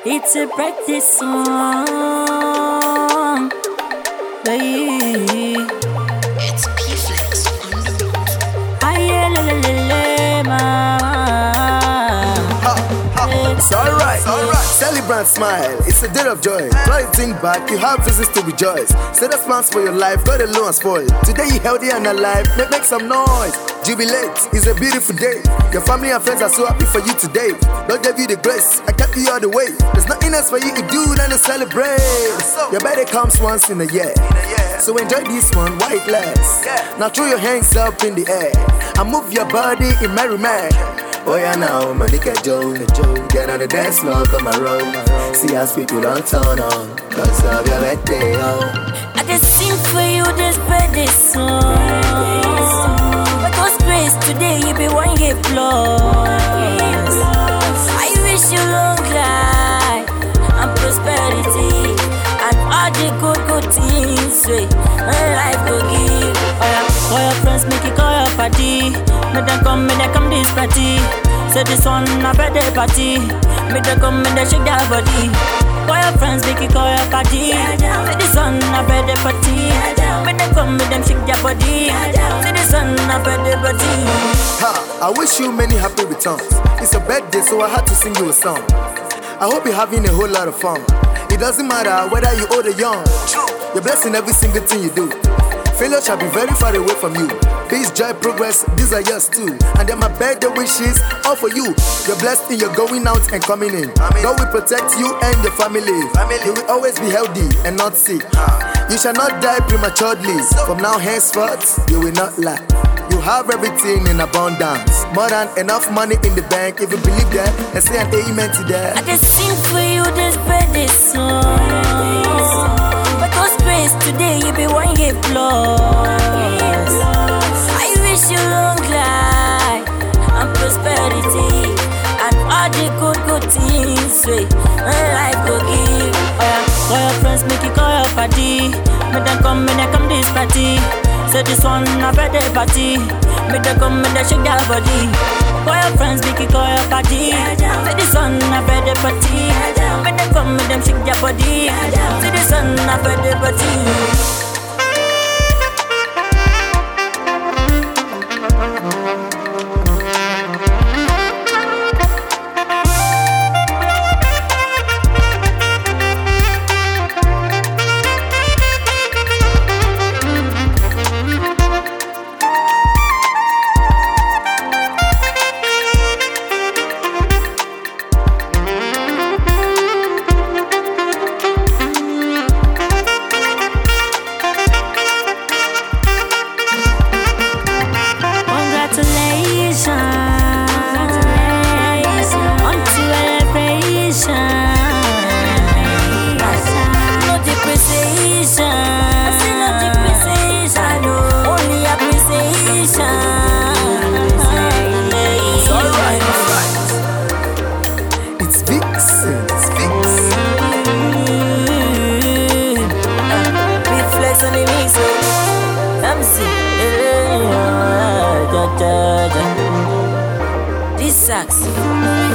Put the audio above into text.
It's a practice song, baby. It's P-Flex on the beat. Aye, la la la la, mama. It's alright. Celebrate, smile. It's a day of joy. Try to think back, you have reasons to rejoice. Set up plans for your life, got alone and spoiled. Today you healthy and alive, make some noise. Jubilate, it's a beautiful day. Your family and friends are so happy for you today. Lord gave you the grace, I kept you all the way. There's nothing else for you to do than to celebrate. Your birthday comes once in a year, so enjoy this one while it lasts. Now throw your hands up in the air and move your body in merriment. Oh yeah now, my nigga Joe, get on the dance floor, come around. See how people don't turn on, cause of your birthday, oh. I just sing for you this birthday song. Because grace today you be one get plus. I wish you long life and prosperity and all the good things wey life go give. Call your friends, make it call your party. Make them come this party. Say this one a birthday party. Make them come shake their body. Call your friends, make it call your party. Say this one a birthday party. Make them come shake their body. Say this one a birthday party. I wish you many happy returns. It's your birthday, so I had to sing you a song. I hope you're having a whole lot of fun. It doesn't matter whether you old or young. You're blessed in every single thing you do. Failure shall be very far away from you. Peace, joy, progress, these are yours too. And then my birthday wishes, all for you. You're blessed in your going out and coming in. God will protect you and your family. You will always be healthy and not sick. You shall not die prematurely. From now henceforth, you will not lack. You have everything in abundance. More than enough money in the bank. If you believe that, and say an amen to that. I just sing for you this birthday song. Because grace today you be one get plus. I wish you long life and prosperity and all the good things wey life go give. Call your friends, make it call your party. Make them come this party. Say this one a birthday party. Make them come shake their body. Call your friends, make it call your party. Say this one a birthday party. Make them come shake their body. Say this one a birthday party. This sucks.